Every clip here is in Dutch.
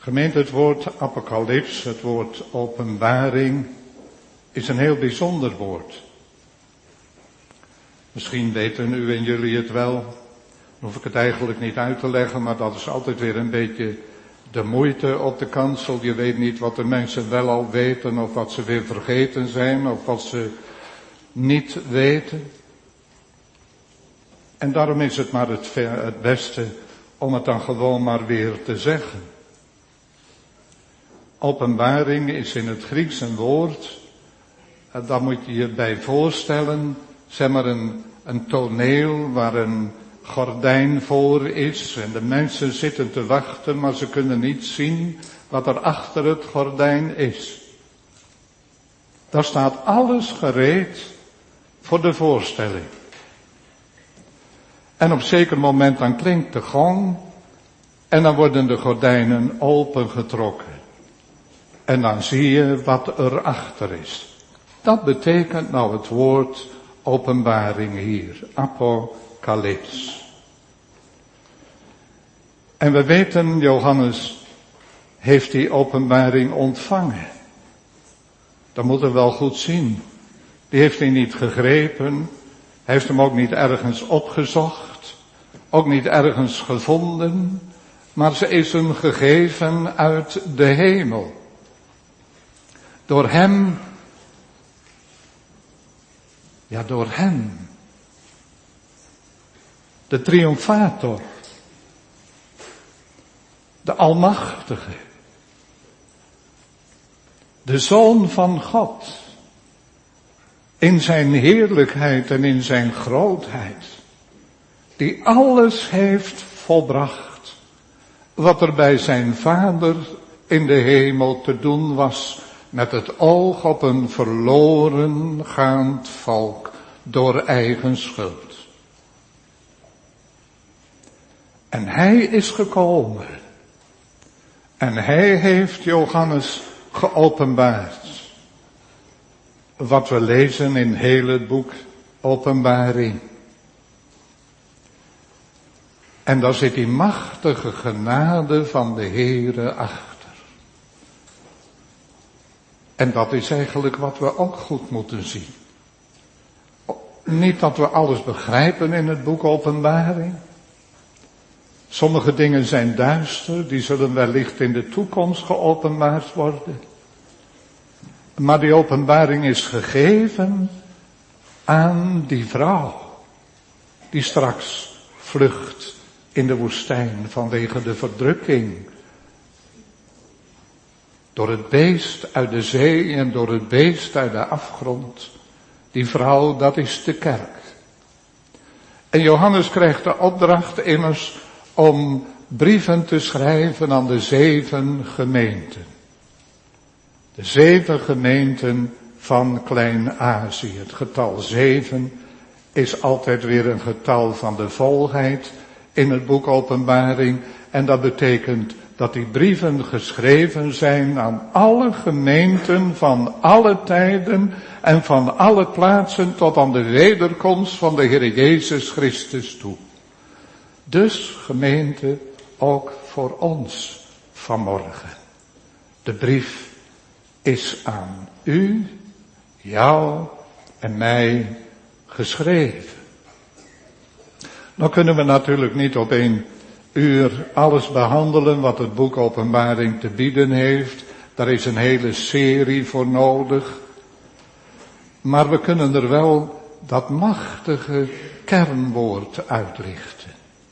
Gemeente, het woord apocalyps, het woord openbaring, is een heel bijzonder woord. Misschien weten u en jullie het wel, dan hoef ik het eigenlijk niet uit te leggen, maar dat is altijd weer een beetje de moeite op de kansel. Je weet niet wat de mensen wel al weten, of wat ze weer vergeten zijn, of wat ze niet weten. En daarom is het maar het beste om het dan gewoon maar weer te zeggen. Openbaring is in het Grieks een woord, daar moet je je bij voorstellen, zeg maar een toneel waar een gordijn voor is en de mensen zitten te wachten, maar ze kunnen niet zien wat er achter het gordijn is. Daar staat alles gereed voor de voorstelling. En op zeker moment dan klinkt de gong en dan worden de gordijnen opengetrokken. En dan zie je wat er achter is. Dat betekent nou het woord openbaring hier. Apocalyps. En we weten, Johannes heeft die openbaring ontvangen. Dat moeten we wel goed zien. Die heeft hij niet gegrepen. Hij heeft hem ook niet ergens opgezocht. Ook niet ergens gevonden. Maar ze is hem gegeven uit de hemel. Door hem. Ja, door hem. De triomfator. De Almachtige. De Zoon van God. In zijn heerlijkheid en in zijn grootheid. Die alles heeft volbracht. Wat er bij zijn Vader in de hemel te doen was. Met het oog op een verloren gaand volk. Door eigen schuld. En hij is gekomen. En hij heeft Johannes geopenbaard. Wat we lezen in heel het boek Openbaring. En daar zit die machtige genade van de Heere achter. En dat is eigenlijk wat we ook goed moeten zien. Niet dat we alles begrijpen in het boek Openbaring. Sommige dingen zijn duister, die zullen wellicht in de toekomst geopenbaard worden. Maar die openbaring is gegeven aan die vrouw, die straks vlucht in de woestijn vanwege de verdrukking. Door het beest uit de zee en door het beest uit de afgrond. Die vrouw, dat is de kerk. En Johannes krijgt de opdracht immers om brieven te schrijven aan de 7 gemeenten. De 7 gemeenten van Klein-Azië. Het getal 7 is altijd weer een getal van de volheid in het boek Openbaring. En dat betekent dat die brieven geschreven zijn aan alle gemeenten van alle tijden en van alle plaatsen tot aan de wederkomst van de Heer Jezus Christus toe. Dus gemeente, ook voor ons vanmorgen. De brief is aan u, jou en mij geschreven. Nou kunnen we natuurlijk niet op 1 uur alles behandelen wat het boek Openbaring te bieden heeft. Daar is een hele serie voor nodig. Maar we kunnen er wel dat machtige kernwoord uitlichten.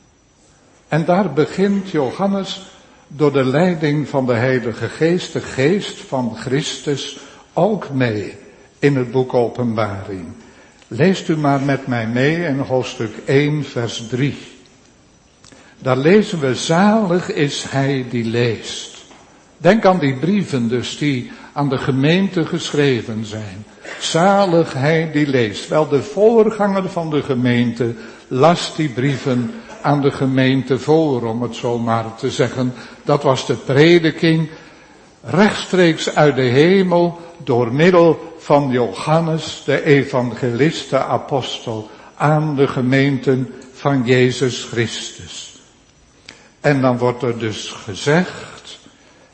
En daar begint Johannes door de leiding van de Heilige Geest, de Geest van Christus, ook mee in het boek Openbaring. Leest u maar met mij mee in hoofdstuk 1 vers 3. Daar lezen we, zalig is hij die leest. Denk aan die brieven dus die aan de gemeente geschreven zijn. Zalig hij die leest. Wel, de voorganger van de gemeente las die brieven aan de gemeente voor, om het zo maar te zeggen. Dat was de prediking rechtstreeks uit de hemel door middel van Johannes, de evangelist, de apostel, aan de gemeenten van Jezus Christus. En dan wordt er dus gezegd,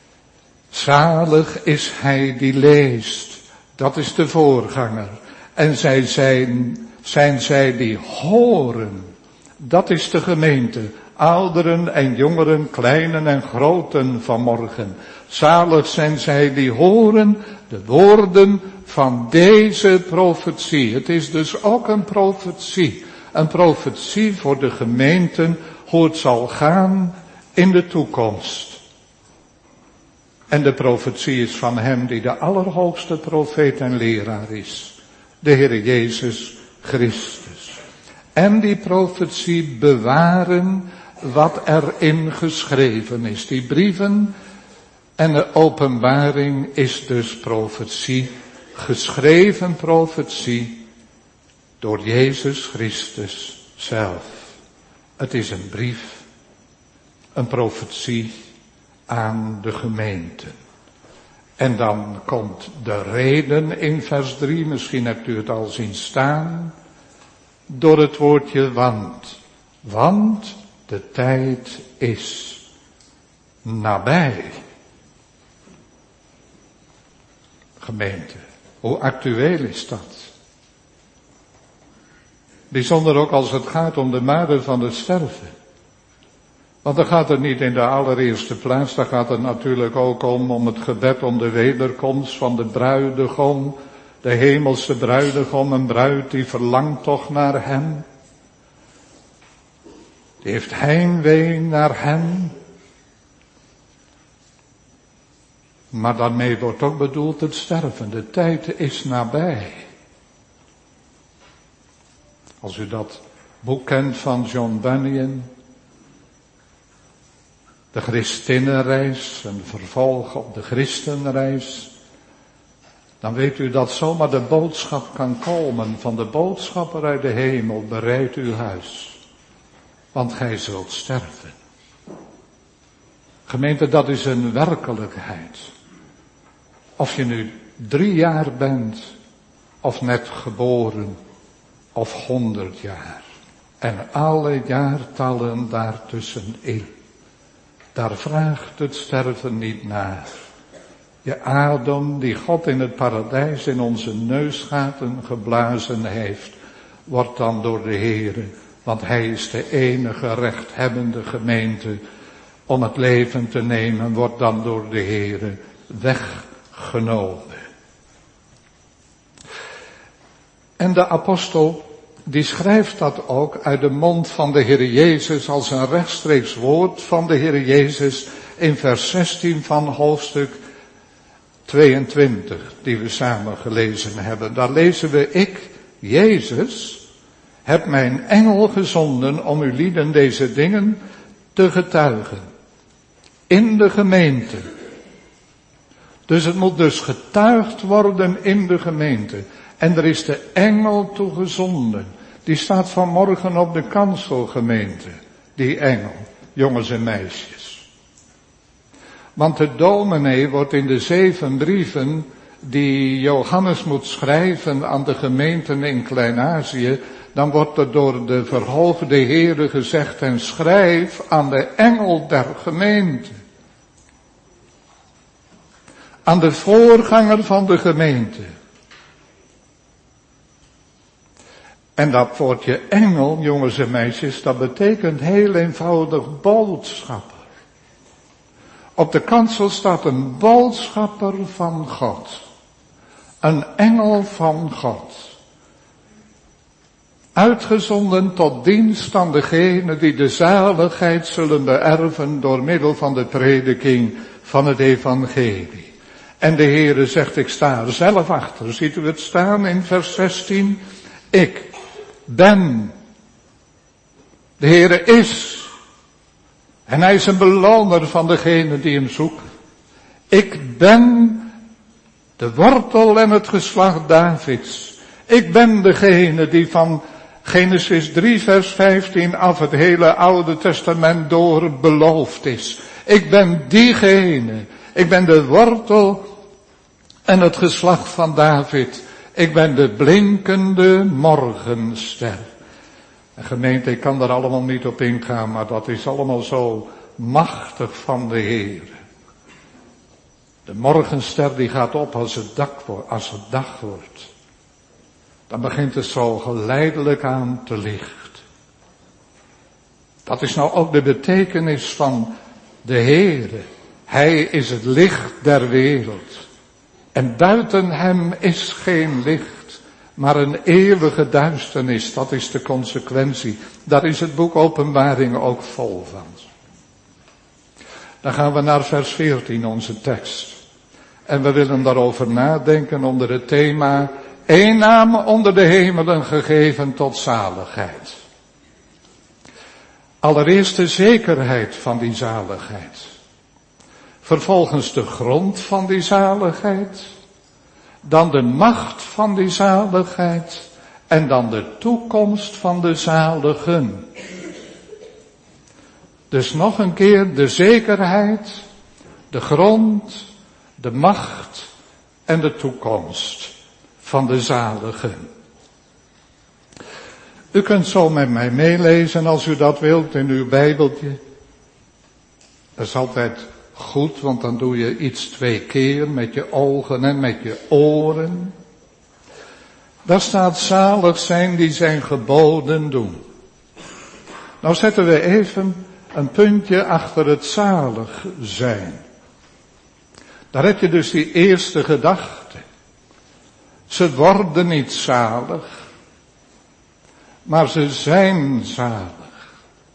Zalig is hij die leest. Dat is de voorganger. En zijn zij die horen. Dat is de gemeente. Ouderen en jongeren, kleinen en groten vanmorgen. Zalig zijn zij die horen de woorden van deze profetie. Het is dus ook een profetie. Een profetie voor de gemeenten, hoe het zal gaan in de toekomst. En de profetie is van hem die de allerhoogste profeet en leraar is. De Heer Jezus Christus. En die profetie bewaren wat erin geschreven is. Die brieven en de openbaring is dus profetie. Geschreven profetie door Jezus Christus zelf. Het is een brief, een profetie aan de gemeente. En dan komt de reden in vers 3, misschien hebt u het al zien staan, door het woordje want. Want de tijd is nabij. Gemeente, hoe actueel is dat? Bijzonder ook als het gaat om de mare van het sterven. Want dan gaat het niet in de allereerste plaats, dan gaat het natuurlijk ook om het gebed om de wederkomst van de bruidegom, de hemelse bruidegom, een bruid die verlangt toch naar hem. Die heeft heimwee naar hem. Maar daarmee wordt ook bedoeld het sterven. De tijd is nabij. Als u dat boek kent van John Bunyan, de Christinnenreis, een vervolg op de Christenreis, dan weet u dat zomaar de boodschap kan komen van de boodschapper uit de hemel: bereid uw huis, want gij zult sterven. Gemeente, dat is een werkelijkheid. Of je nu 3 jaar bent, of net geboren, of 100 jaar. En alle jaartallen daartussenin. Daar vraagt het sterven niet naar. Je adem die God in het paradijs in onze neusgaten geblazen heeft, wordt dan door de Heere, want Hij is de enige rechthebbende gemeente, om het leven te nemen, wordt dan door de Heere weggenomen. En de apostel, die schrijft dat ook uit de mond van de Heer Jezus als een rechtstreeks woord van de Heer Jezus in vers 16 van hoofdstuk 22, die we samen gelezen hebben. Daar lezen we: ik, Jezus, heb mijn engel gezonden om u lieden deze dingen te getuigen. In de gemeente. Dus het moet dus getuigd worden in de gemeente. En er is de engel toegezonden. Die staat vanmorgen op de kanselgemeente. Die engel, jongens en meisjes. Want de dominee wordt in de 7 brieven die Johannes moet schrijven aan de gemeenten in Klein-Azië, dan wordt er door de verhoogde Heere gezegd: en schrijf aan de engel der gemeente. Aan de voorganger van de gemeente. En dat woordje engel, jongens en meisjes, dat betekent heel eenvoudig boodschapper. Op de kansel staat een boodschapper van God. Een engel van God. Uitgezonden tot dienst aan degenen die de zaligheid zullen beërven door middel van de prediking van het evangelie. En de Heere zegt: ik sta er zelf achter. Ziet u het staan in vers 16? Ik ben. De Heere is. En hij is een beloner van degenen die hem zoeken. Ik ben de wortel en het geslacht Davids. Ik ben degene die van Genesis 3 vers 15 af het hele Oude Testament door beloofd is. Ik ben diegene. Ik ben de wortel en het geslacht van David. Ik ben de blinkende morgenster. En gemeente, ik kan daar allemaal niet op ingaan, maar dat is allemaal zo machtig van de Heer. De morgenster die gaat op als het dag wordt. Dan begint het zo geleidelijk aan te licht. Dat is nou ook de betekenis van de Heere. Hij is het licht der wereld. En buiten hem is geen licht, maar een eeuwige duisternis. Dat is de consequentie. Daar is het boek Openbaring ook vol van. Dan gaan we naar vers 14, onze tekst. En we willen daarover nadenken onder het thema: één naam onder de hemelen gegeven tot zaligheid. Allereerst de zekerheid van die zaligheid. Vervolgens de grond van die zaligheid. Dan de macht van die zaligheid. En dan de toekomst van de zaligen. Dus nog een keer de zekerheid, de grond, de macht en de toekomst van de zaligen. U kunt zo met mij meelezen als u dat wilt in uw Bijbeltje. Dat is altijd goed, want dan doe je iets 2 keer met je ogen en met je oren. Daar staat: zalig zijn die zijn geboden doen. Nou zetten we even een puntje achter het zalig zijn. Daar heb je dus die eerste gedachte. Ze worden niet zalig, maar ze zijn zalig.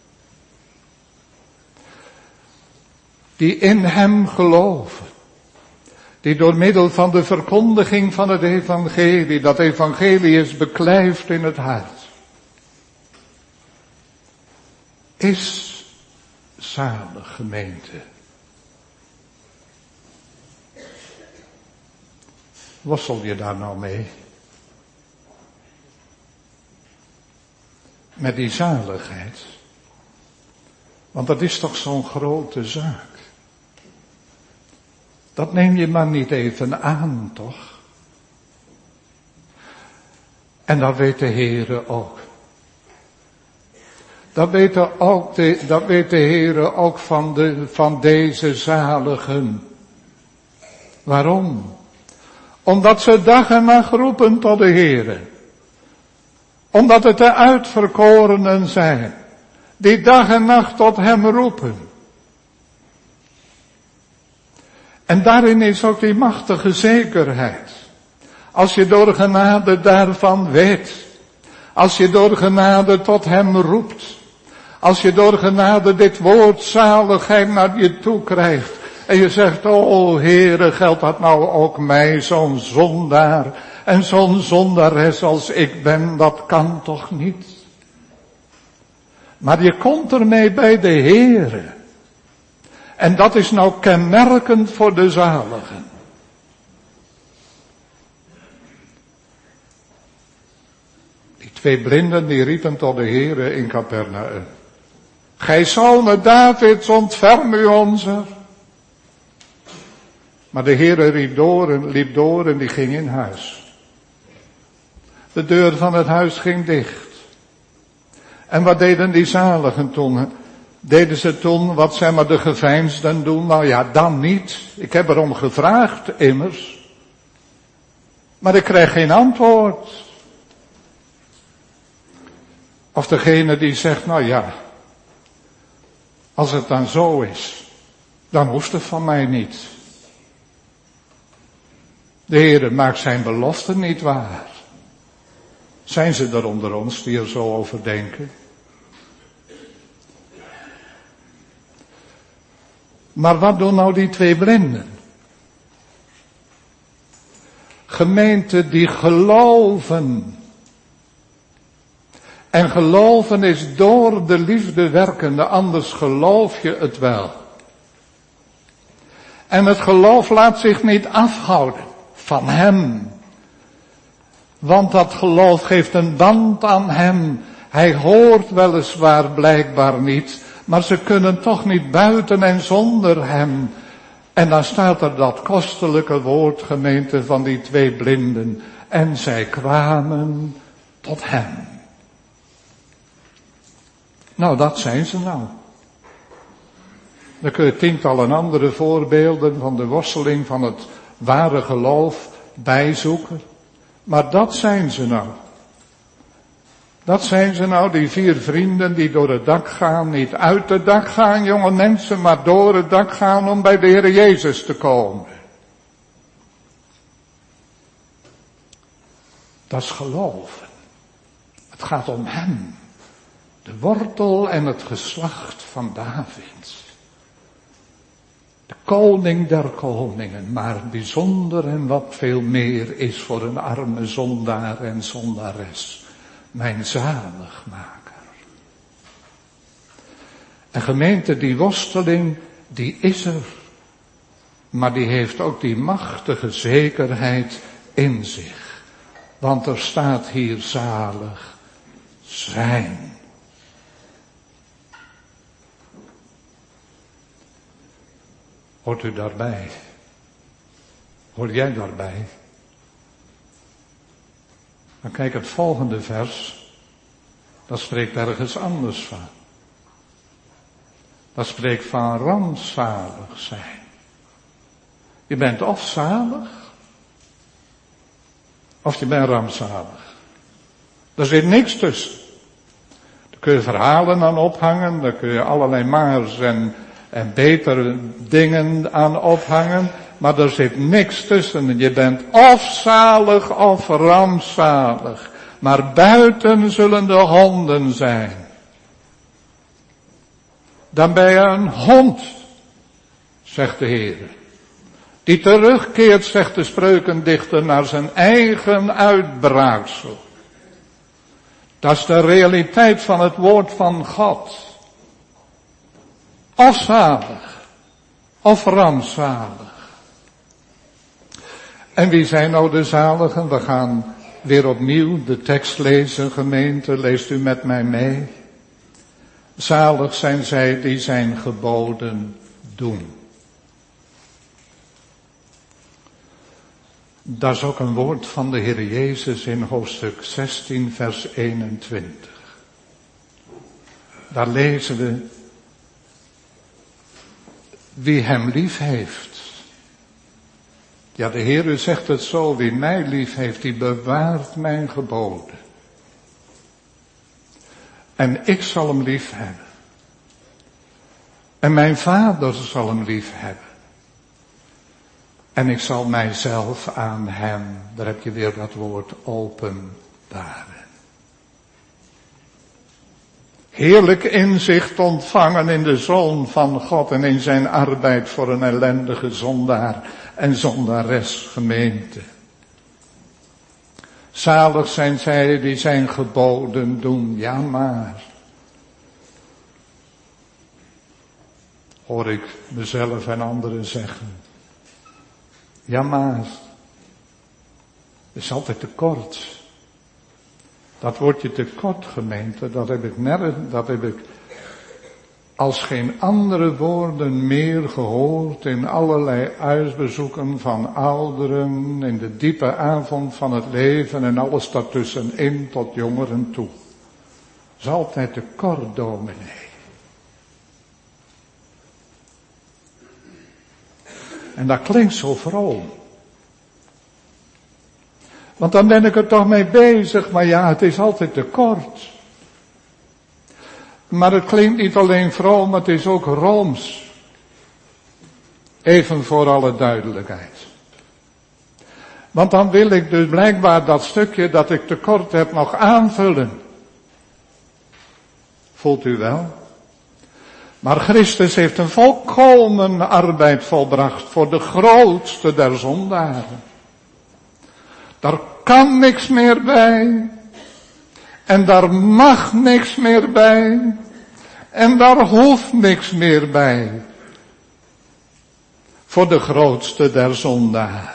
Die in hem geloven. Die door middel van de verkondiging van het evangelie, dat evangelie is beklijft in het hart. Is zalig, gemeente. Worstel je daar nou mee? Met die zaligheid. Want dat is toch zo'n grote zaak. Dat neem je maar niet even aan, toch? En dat weet de Heere ook. Dat weet de Heere ook van deze zaligen. Waarom? Omdat ze dag en nacht roepen tot de Heere. Omdat het de uitverkorenen zijn. Die dag en nacht tot hem roepen. En daarin is ook die machtige zekerheid. Als je door genade daarvan weet. Als je door genade tot hem roept. Als je door genade dit woord zaligheid naar je toe krijgt. En je zegt: o Heere, geldt dat nou ook mij, zo'n zondaar. En zo'n zondares als ik ben, dat kan toch niet? Maar je komt ermee bij de Heere. En dat is nou kenmerkend voor de zaligen. Die 2 blinden die riepen tot de Heere in Capernaum: Gij zonen Davids, ontferm u onze. Maar de Heere liep door en die ging in huis. De deur van het huis ging dicht. En wat deden die zaligen toen? Deden ze toen wat de geveinsden doen? Nou ja, dan niet. Ik heb erom gevraagd immers. Maar ik krijg geen antwoord. Of degene die zegt: nou ja, als het dan zo is, dan hoeft het van mij niet. De Heere maakt zijn beloften niet waar. Zijn ze er onder ons die er zo over denken? Maar wat doen nou die 2 blinden? Gemeente die geloven. En geloven is door de liefde werkende, anders geloof je het wel. En het geloof laat zich niet afhouden van hem. Want dat geloof geeft een band aan hem. Hij hoort weliswaar blijkbaar niet, maar ze kunnen toch niet buiten en zonder hem. En dan staat er dat kostelijke woord, gemeente, van die 2 blinden. En zij kwamen tot hem. Nou, dat zijn ze nou. Dan kun je tientallen andere voorbeelden van de worsteling van het ware geloof bijzoeken. Maar dat zijn ze nou. Dat zijn ze nou, die 4 vrienden die door het dak gaan. Niet uit het dak gaan, jonge mensen, maar door het dak gaan om bij de Heer Jezus te komen. Dat is geloven. Het gaat om hem. De wortel en het geslacht van David. De koning der koningen, maar bijzonder en wat veel meer is voor een arme zondaar en zondares. Mijn zaligmaker. En gemeente, die worsteling, die is er. Maar die heeft ook die machtige zekerheid in zich. Want er staat hier zalig zijn. Hoort u daarbij? Hoor jij daarbij? Dan kijk het volgende vers. Dat spreekt ergens anders van. Dat spreekt van rampzalig zijn. Je bent of zalig, of je bent rampzalig. Er zit niks tussen. Daar kun je verhalen aan ophangen, daar kun je allerlei maars en betere dingen aan ophangen, maar er zit niks tussen. Je bent of zalig of rampzalig, maar buiten zullen de honden zijn. Dan ben je een hond, zegt de Heer. Die terugkeert, zegt de spreukendichter, naar zijn eigen uitbraaksel. Dat is de realiteit van het woord van God. Of zalig, of rampzalig. En wie zijn nou de zaligen? We gaan weer opnieuw de tekst lezen, gemeente. Leest u met mij mee. Zalig zijn zij die zijn geboden doen. Dat is ook een woord van de Heer Jezus in hoofdstuk 16, vers 21. Daar lezen we: wie hem lief heeft. Ja, de Heer zegt het zo: wie mij lief heeft, die bewaart mijn geboden. En ik zal hem lief hebben. En mijn Vader zal hem lief hebben. En ik zal mijzelf aan hem, daar heb je weer dat woord, openbaren. Heerlijk inzicht ontvangen in de Zoon van God en in zijn arbeid voor een ellendige zondaar en zondares, gemeente. Zalig zijn zij die zijn geboden doen, ja maar. Hoor ik mezelf en anderen zeggen. Ja maar. Het is altijd tekort. Dat woordje tekort, gemeente, dat heb ik als geen andere woorden meer gehoord in allerlei huisbezoeken van ouderen, in de diepe avond van het leven en alles daartussenin tot jongeren toe. Het is altijd tekort, dominee. En dat klinkt zo vroom. Want dan ben ik er toch mee bezig, maar ja, het is altijd tekort. Maar het klinkt niet alleen vroom, het is ook rooms. Even voor alle duidelijkheid. Want dan wil ik dus blijkbaar dat stukje dat ik tekort heb nog aanvullen. Voelt u wel? Maar Christus heeft een volkomen arbeid volbracht voor de grootste der zondaren. Daar kan niks meer bij. En daar mag niks meer bij. En daar hoeft niks meer bij. Voor de grootste der zondaren.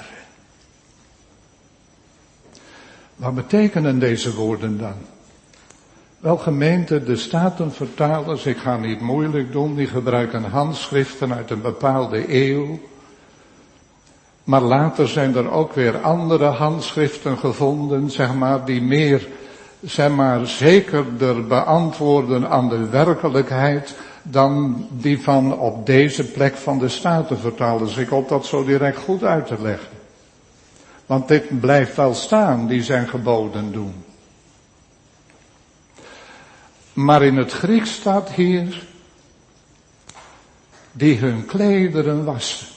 Wat betekenen deze woorden dan? Wel, gemeente, de Statenvertalers, ik ga niet moeilijk doen, die gebruiken handschriften uit een bepaalde eeuw. Maar later zijn er ook weer andere handschriften gevonden, die meer, zekerder beantwoorden aan de werkelijkheid dan die van op deze plek van de Statenvertalers. Ik hoop dat zo direct goed uit te leggen. Want dit blijft wel staan, die zijn geboden doen. Maar in het Grieks staat hier, die hun klederen wassen.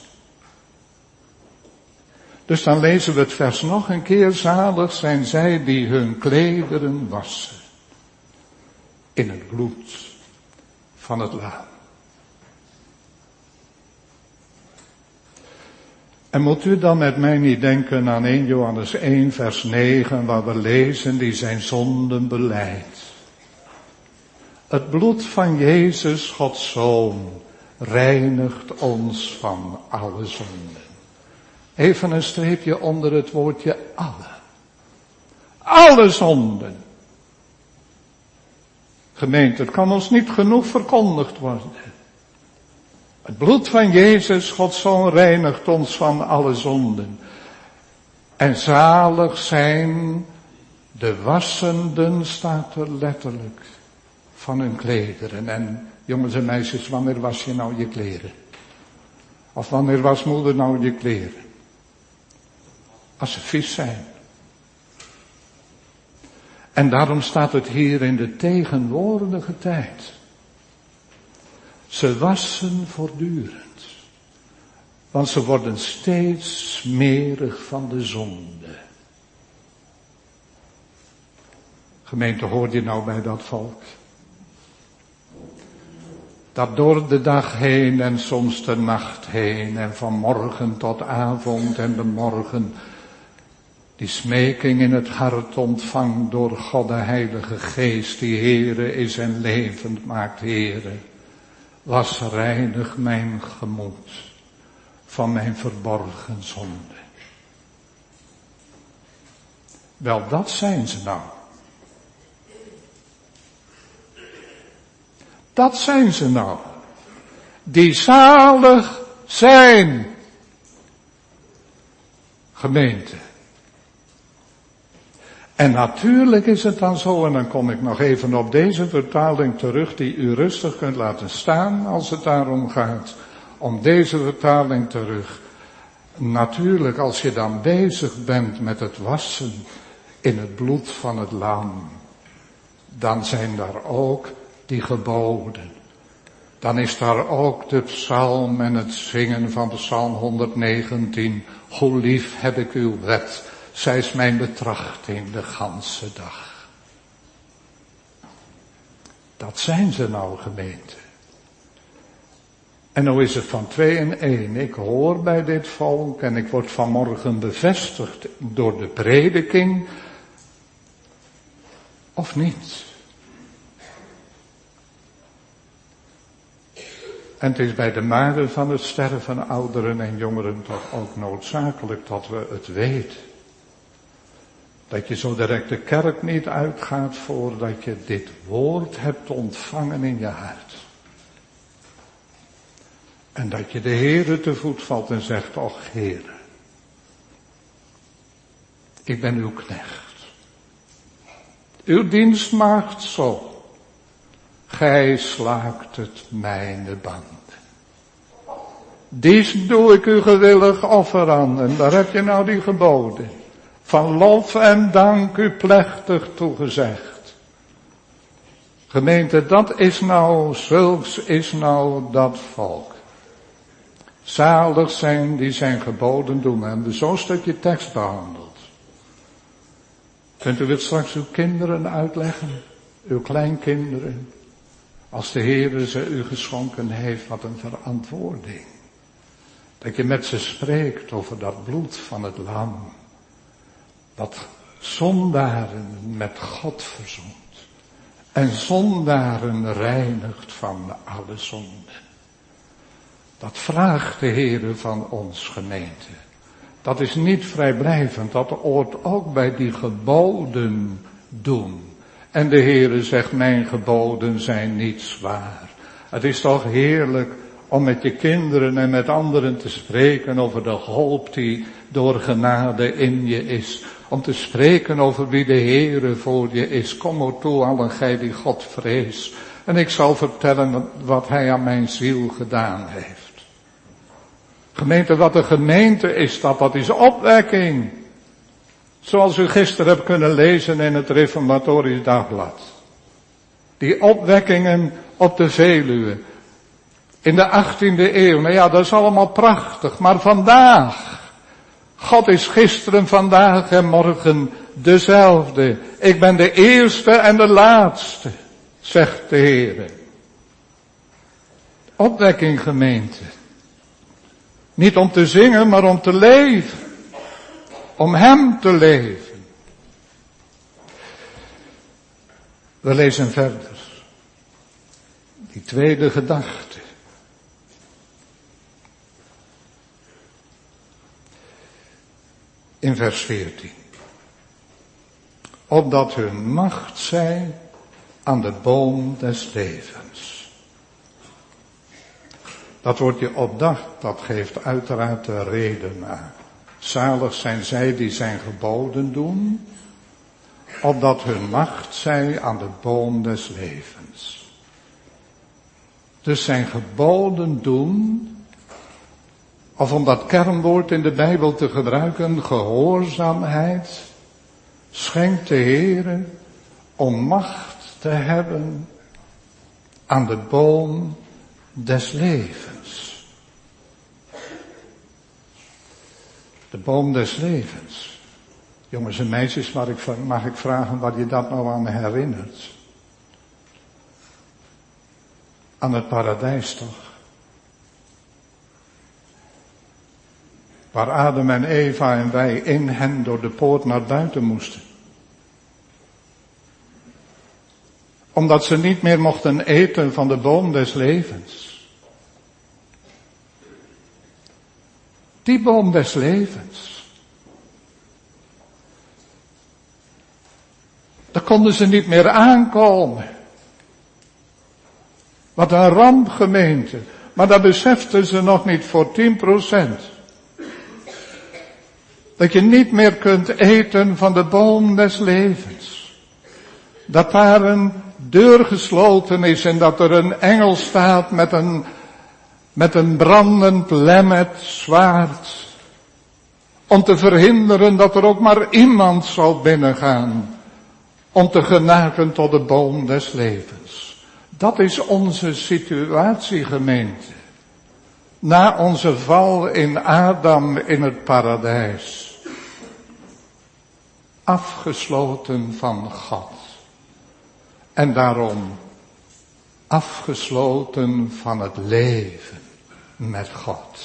Dus dan lezen we het vers nog een keer. Zalig zijn zij die hun klederen wassen. In het bloed van het lam. En moet u dan met mij niet denken aan 1 Johannes 1 vers 9, waar we lezen die zijn zonden belijdt. Het bloed van Jezus, Gods Zoon, reinigt ons van alle zonden. Even een streepje onder het woordje alle. Alle zonden. Gemeente, het kan ons niet genoeg verkondigd worden. Het bloed van Jezus, Gods Zoon, reinigt ons van alle zonden. En zalig zijn de wassenden, staat er letterlijk, van hun klederen. En jongens en meisjes, wanneer was je nou je kleren? Of wanneer was moeder nou je kleren? Als ze vies zijn. En daarom staat het hier in de tegenwoordige tijd. Ze wassen voortdurend. Want ze worden steeds smerig van de zonde. Gemeente, hoor je nou bij dat volk? Dat door de dag heen en soms de nacht heen en van morgen tot avond en de morgen die smeking in het hart ontvangt door God de Heilige Geest, die Heere is en levend maakt, Heere. Was reinig mijn gemoed van mijn verborgen zonde. Wel, dat zijn ze nou. Dat zijn ze nou. Die zalig zijn. Gemeente. En natuurlijk is het dan zo, en dan kom ik nog even op deze vertaling terug, die u rustig kunt laten staan als het daarom gaat, om deze vertaling terug. Natuurlijk, als je dan bezig bent met het wassen in het bloed van het lam, dan zijn daar ook die geboden. Dan is daar ook de psalm en het zingen van psalm 119. Hoe lief heb ik uw wet. Zij is mijn betrachting de ganse dag. Dat zijn ze nou, gemeente. En nou is het van 2 in 1. Ik hoor bij dit volk en ik word vanmorgen bevestigd door de prediking. Of niet? En het is bij de mare van het sterven van ouderen en jongeren toch ook noodzakelijk dat we het weten. Dat je zo direct de kerk niet uitgaat voordat je dit woord hebt ontvangen in je hart. En dat je de Heere te voet valt en zegt, och Heere, ik ben uw knecht. Uw dienstmaagd zo. Gij slaakt het mijne band. Dies doe ik u gewillig offer aan. En daar heb je nou die geboden. Van lof en dank u plechtig toegezegd. Gemeente, dat is nou, zulks is nou dat volk. Zalig zijn die zijn geboden doen. En we zo'n stukje tekst behandeld. Kunt u het straks uw kinderen uitleggen? Uw kleinkinderen? Als de Heere ze u geschonken heeft, wat een verantwoording. Dat je met ze spreekt over dat bloed van het lam. Dat zondaren met God verzoent. En zondaren reinigt van alle zonden. Dat vraagt de Heere van ons, gemeente. Dat is niet vrijblijvend, dat hoort ook bij die geboden doen. En de Heere zegt, mijn geboden zijn niet zwaar. Het is toch heerlijk om met je kinderen en met anderen te spreken over de hoop die door genade in je is. Om te spreken over wie de Heere voor je is. Kom o toe, allen gij die God vreest. En ik zal vertellen wat hij aan mijn ziel gedaan heeft. Gemeente, wat een gemeente is dat is opwekking. Zoals u gisteren hebt kunnen lezen in het Reformatorisch Dagblad. Die opwekkingen op de Veluwe. In de 18e eeuw, nou ja, dat is allemaal prachtig. Maar vandaag, God is gisteren, vandaag en morgen dezelfde. Ik ben de eerste en de laatste, zegt de Heer. Opwekking, gemeente. Niet om te zingen, maar om te leven. Om Hem te leven. We lezen verder. Die tweede gedachte. In vers 14. Opdat hun macht zij aan de boom des levens. Dat woordje opdat, dat geeft uiteraard de reden aan. Zalig zijn zij die zijn geboden doen, opdat hun macht zij aan de boom des levens. Dus zijn geboden doen, of om dat kernwoord in de Bijbel te gebruiken, gehoorzaamheid, schenkt de Heere om macht te hebben aan de boom des levens. De boom des levens. Jongens en meisjes, mag ik vragen waar je dat nou aan herinnert? Aan het paradijs toch? Waar Adam en Eva en wij in hen door de poort naar buiten moesten. Omdat ze niet meer mochten eten van de boom des levens. Die boom des levens. Daar konden ze niet meer aankomen. Wat een ramp, gemeente. Maar dat beseften ze nog niet voor 10%. Dat je niet meer kunt eten van de boom des levens. Dat daar een deur gesloten is en dat er een engel staat met een brandend lemmet zwaard. Om te verhinderen dat er ook maar iemand zal binnengaan. Om te genaken tot de boom des levens. Dat is onze situatie, gemeente. Na onze val in Adam in het paradijs. Afgesloten van God. En daarom afgesloten van het leven met God.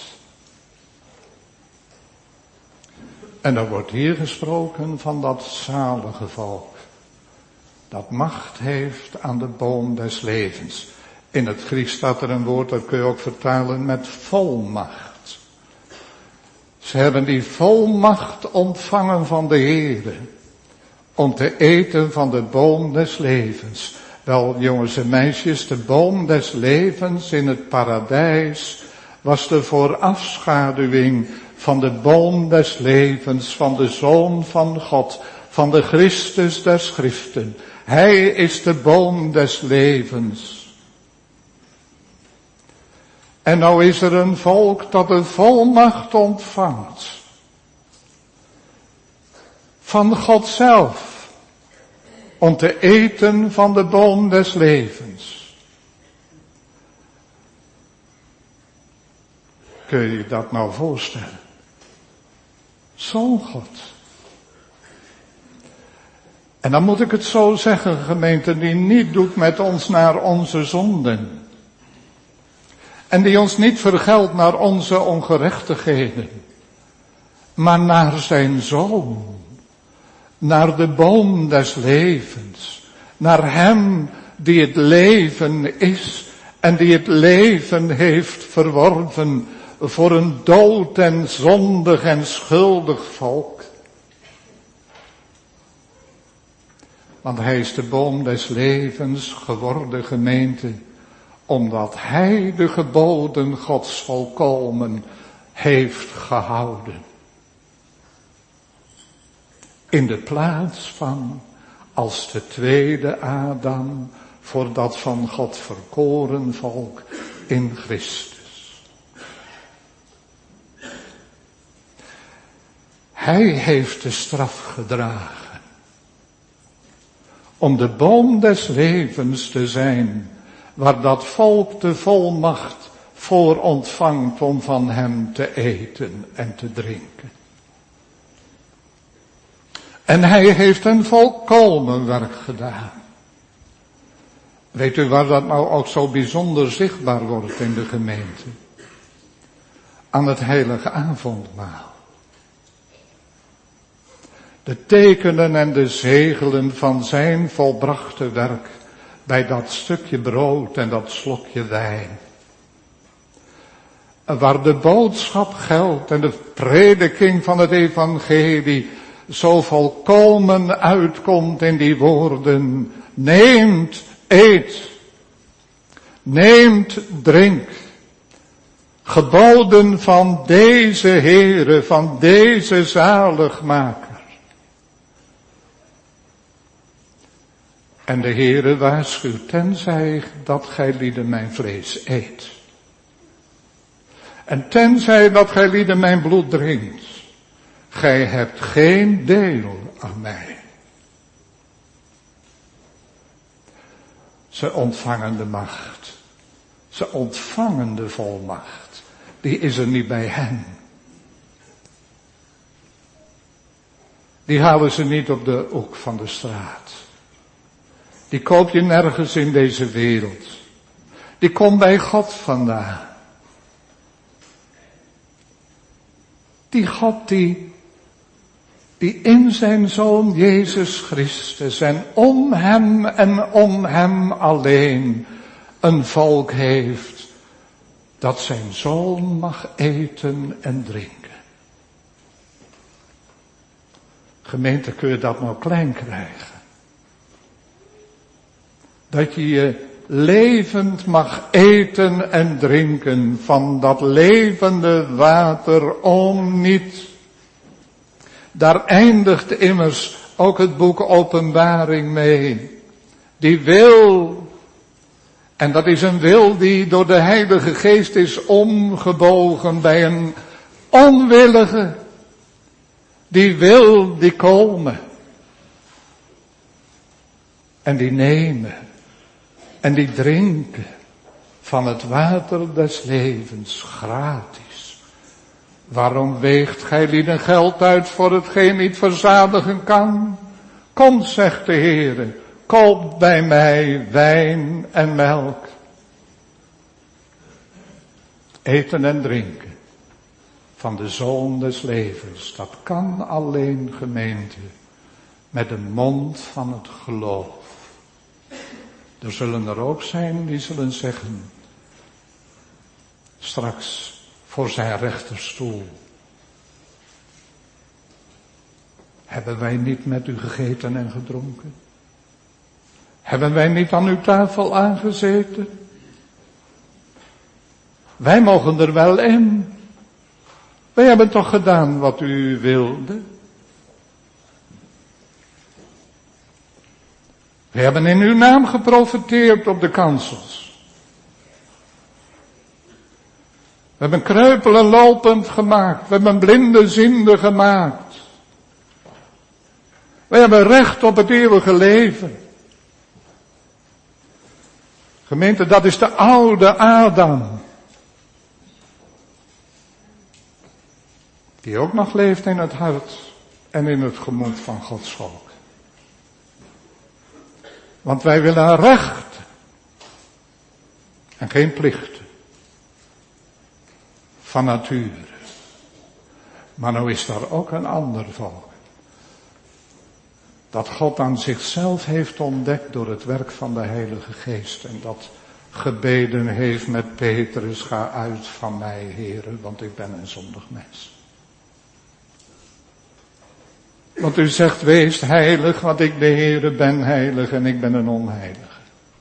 En er wordt hier gesproken van dat zalige volk. Dat macht heeft aan de boom des levens. In het Grieks staat er een woord, dat kun je ook vertalen met volmacht. Ze hebben die volmacht ontvangen van de Heere. Om te eten van de boom des levens. Wel, jongens en meisjes, de boom des levens in het paradijs was de voorafschaduwing van de boom des levens, van de Zoon van God, van de Christus der Schriften. Hij is de boom des levens. En nou is er een volk dat de volmacht ontvangt. Van God zelf. Om te eten van de boom des levens. Kun je je dat nou voorstellen? Zo'n God. En dan moet ik het zo zeggen, gemeente, die niet doet met ons naar onze zonden. En die ons niet vergeldt naar onze ongerechtigheden. Maar naar zijn Zoon. Naar de boom des levens. Naar hem die het leven is. En die het leven heeft verworven voor een dood en zondig en schuldig volk. Want hij is de boom des levens geworden, gemeente. Omdat hij de geboden Gods volkomen heeft gehouden. In de plaats van als de tweede Adam voor dat van God verkoren volk in Christus. Hij heeft de straf gedragen om de boom des levens te zijn, waar dat volk de volmacht voor ontvangt om van hem te eten en te drinken. En hij heeft een volkomen werk gedaan. Weet u waar dat nou ook zo bijzonder zichtbaar wordt in de gemeente? Aan het heilige avondmaal. De tekenen en de zegelen van zijn volbrachte werk bij dat stukje brood en dat slokje wijn. Waar de boodschap geldt en de prediking van het evangelie zo volkomen uitkomt in die woorden: neemt, eet, neemt, drink. Geboden van deze Heere, van deze zaligmaker. En de Heere waarschuwt, tenzij dat gij lieden mijn vlees eet. En tenzij dat gij lieden mijn bloed drinkt. Gij hebt geen deel aan mij. Ze ontvangen de macht. Ze ontvangen de volmacht. Die is er niet bij hen. Die halen ze niet op de hoek van de straat. Die koop je nergens in deze wereld. Die komt bij God vandaan. Die God die in zijn Zoon Jezus Christus en om hem alleen een volk heeft dat zijn Zoon mag eten en drinken. Gemeente, kun je dat nou klein krijgen? Dat je levend mag eten en drinken van dat levende water om niet. Daar eindigt immers ook het boek Openbaring mee. Die wil, en dat is een wil die door de Heilige Geest is omgebogen bij een onwillige. Die wil die komen. En die nemen. En die drinken van het water des levens gratis. Waarom weegt gij lieden geld uit voor hetgeen niet verzadigen kan? Kom, zegt de Heere, koop bij mij wijn en melk. Eten en drinken van de Zoon des levens. Dat kan alleen, gemeente, met de mond van het geloof. Er zullen er ook zijn die zullen zeggen, straks voor zijn rechterstoel: hebben wij niet met u gegeten en gedronken? Hebben wij niet aan uw tafel aangezeten? Wij mogen er wel in. Wij hebben toch gedaan wat u wilde? We hebben in uw naam geprofeteerd op de kansels. We hebben kreupelen lopend gemaakt. We hebben blinde ziende gemaakt. We hebben recht op het eeuwige leven. Gemeente, dat is de oude Adam. Die ook nog leeft in het hart en in het gemoed van Gods volk. Want wij willen recht en geen plichten van nature. Maar nou is daar ook een ander volk. Dat God aan zichzelf heeft ontdekt door het werk van de Heilige Geest. En dat gebeden heeft met Petrus: ga uit van mij, Heere, want ik ben een zondig mens. Want u zegt, wees heilig, want ik de Heere ben heilig en ik ben een onheilige.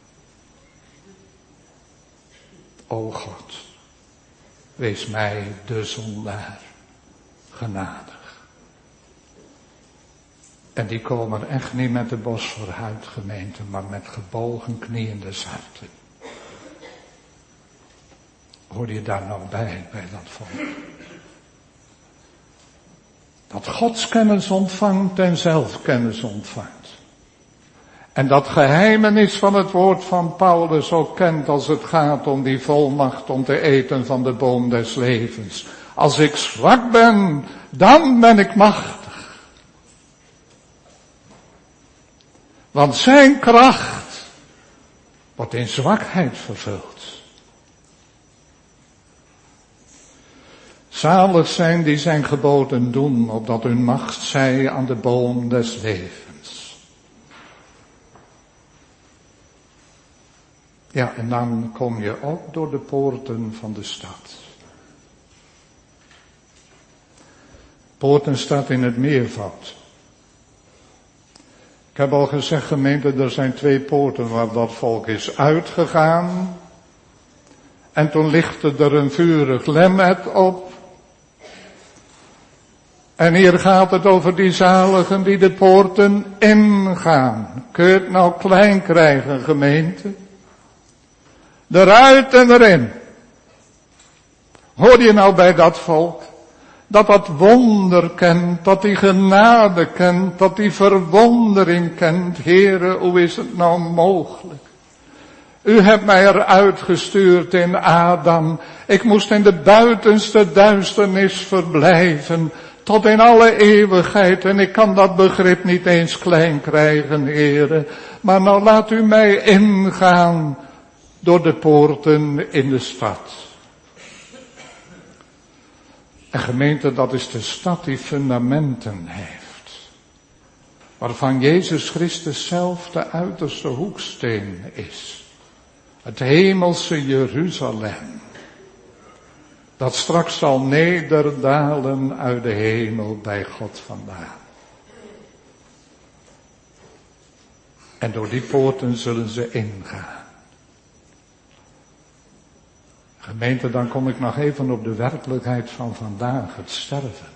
O God, wees mij de zondaar genadig. En die komen echt niet met de bos voor huid, gemeente, maar met gebogen knieën harten. Hoor je daar nou bij dat volk? Dat godskennis ontvangt en zelfkennis ontvangt. En dat geheimenis van het woord van Paulus ook kent als het gaat om die volmacht om te eten van de boom des levens. Als ik zwak ben, dan ben ik machtig. Want zijn kracht wordt in zwakheid vervuld. Zalig zijn die zijn geboden doen, opdat hun macht zij aan de boom des levens. Ja, en dan kom je ook door de poorten van de stad. Poorten staat in het meervoud. Ik heb al gezegd, gemeente, er zijn 2 poorten waar dat volk is uitgegaan. En toen lichtte er een vurig lemmet op. En hier gaat het over die zaligen die de poorten ingaan. Kun je het nou klein krijgen, gemeente? Eruit en erin. Hoor je nou bij dat volk? Dat wonder kent, dat die genade kent, dat die verwondering kent. Heere, hoe is het nou mogelijk? U hebt mij eruit gestuurd in Adam. Ik moest in de buitenste duisternis verblijven. Tot in alle eeuwigheid. En ik kan dat begrip niet eens klein krijgen, Heere. Maar nou laat u mij ingaan door de poorten in de stad. En gemeente, dat is de stad die fundamenten heeft. Waarvan Jezus Christus zelf de uiterste hoeksteen is. Het hemelse Jeruzalem. Dat straks zal nederdalen uit de hemel bij God vandaan. En door die poorten zullen ze ingaan. Gemeente, dan kom ik nog even op de werkelijkheid van vandaag, het sterven.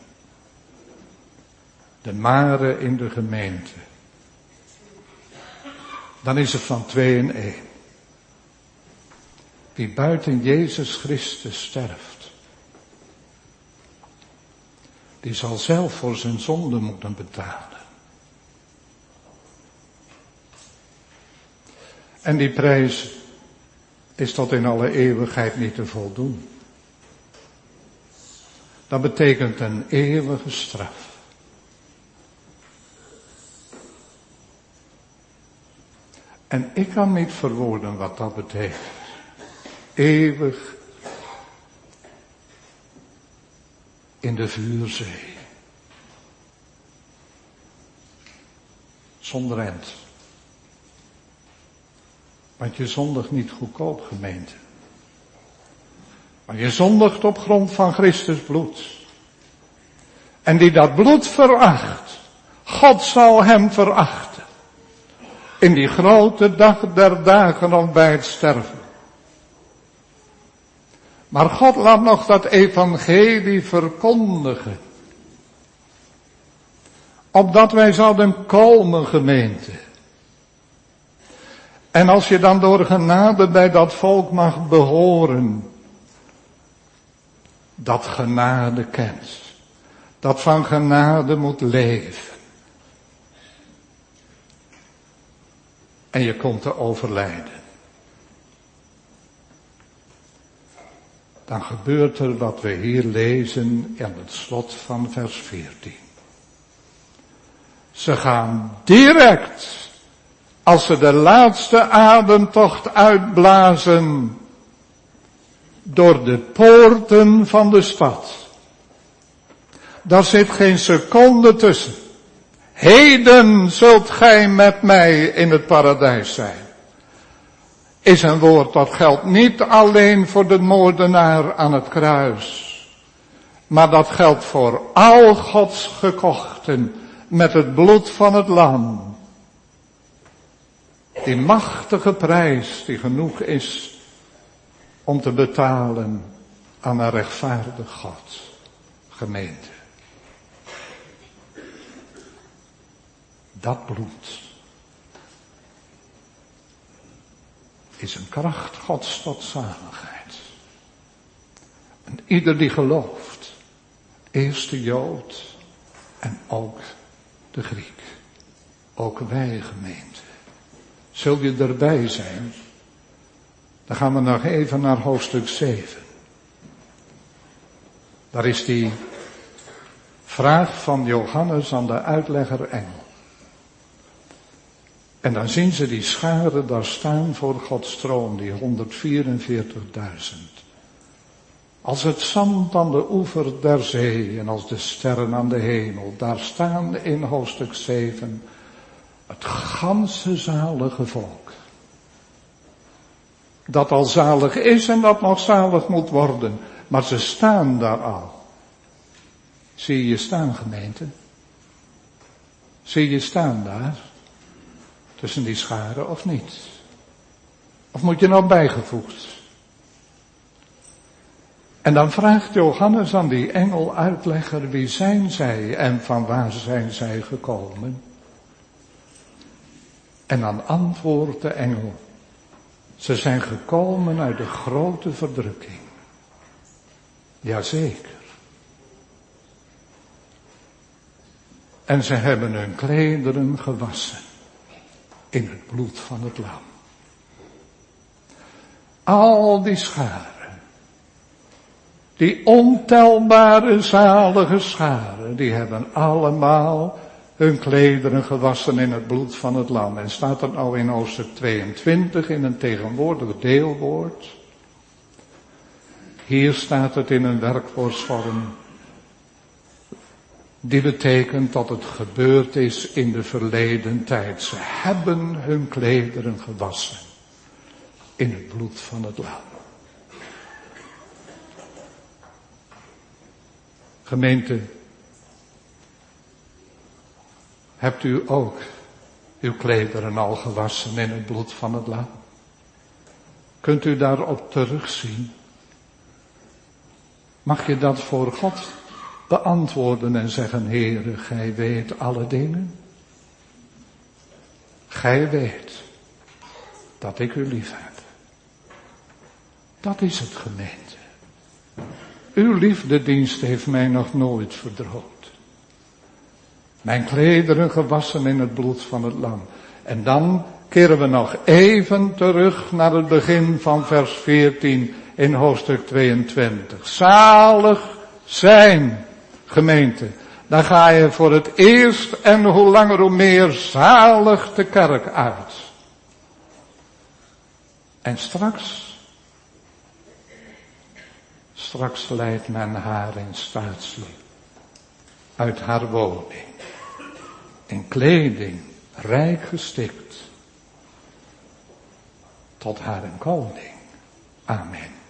De mare in de gemeente. Dan is het van 2 in 1. Wie buiten Jezus Christus sterft, die zal zelf voor zijn zonde moeten betalen. En die prijs is tot in alle eeuwigheid niet te voldoen. Dat betekent een eeuwige straf. En ik kan niet verwoorden wat dat betekent. Eeuwig in de vuurzee. Zonder eind. Want je zondigt niet goedkoop, gemeente. Maar je zondigt op grond van Christus bloed. En die dat bloed veracht, God zal hem verachten. In die grote dag der dagen of bij het sterven. Maar God laat nog dat evangelie verkondigen. Opdat wij zouden komen, gemeente. En als je dan door genade bij dat volk mag behoren. Dat genade kent. Dat van genade moet leven. En je komt te overlijden. Dan gebeurt er wat we hier lezen aan het slot van vers 14. Ze gaan direct, als ze de laatste ademtocht uitblazen, door de poorten van de stad. Daar zit geen seconde tussen. Heden zult gij met mij in het paradijs zijn. Is een woord dat geldt niet alleen voor de moordenaar aan het kruis. Maar dat geldt voor al Gods gekochten met het bloed van het lam. Die machtige prijs die genoeg is om te betalen aan een rechtvaardig God. Gemeente. Dat bloed is een kracht Gods tot zaligheid. En ieder die gelooft, eerst de Jood en ook de Griek. Ook wij, gemeente. Zul je erbij zijn? Dan gaan we nog even naar hoofdstuk 7. Daar is die vraag van Johannes aan de uitlegger engel. En dan zien ze die scharen daar staan voor Gods troon, die 144.000. Als het zand aan de oever der zee en als de sterren aan de hemel, daar staan in hoofdstuk 7 het ganse zalige volk. Dat al zalig is en dat nog zalig moet worden, maar ze staan daar al. Zie je staan, gemeente? Zie je staan daar? Tussen die scharen of niet? Of moet je nou bijgevoegd? En dan vraagt Johannes aan die engel uitlegger, wie zijn zij en van waar zijn zij gekomen? En dan antwoordt de engel, ze zijn gekomen uit de grote verdrukking. Jazeker. En ze hebben hun klederen gewassen in het bloed van het lam. Al die scharen, die ontelbare zalige scharen, die hebben allemaal hun klederen gewassen in het bloed van het lam. En staat er nou in hoofdstuk 22 in een tegenwoordig deelwoord. Hier staat het in een werkwoordsvorm. Die betekent dat het gebeurd is in de verleden tijd. Ze hebben hun klederen gewassen in het bloed van het lam. Gemeente, hebt u ook uw klederen al gewassen in het bloed van het lam? Kunt u daarop terugzien? Mag je dat voor God beantwoorden en zeggen, Heere, gij weet alle dingen. Gij weet dat ik u lief heb. Dat is het, gemeente. Uw liefdedienst heeft mij nog nooit verdrood. Mijn klederen gewassen in het bloed van het lam. En dan keren we nog even terug naar het begin van vers 14 in hoofdstuk 22. Zalig zijn, gemeente. Dan ga je voor het eerst en hoe langer hoe meer zalig de kerk uit. En straks leidt men haar in staatsie uit haar woning. In kleding, rijk gestikt, tot haar een koning. Amen.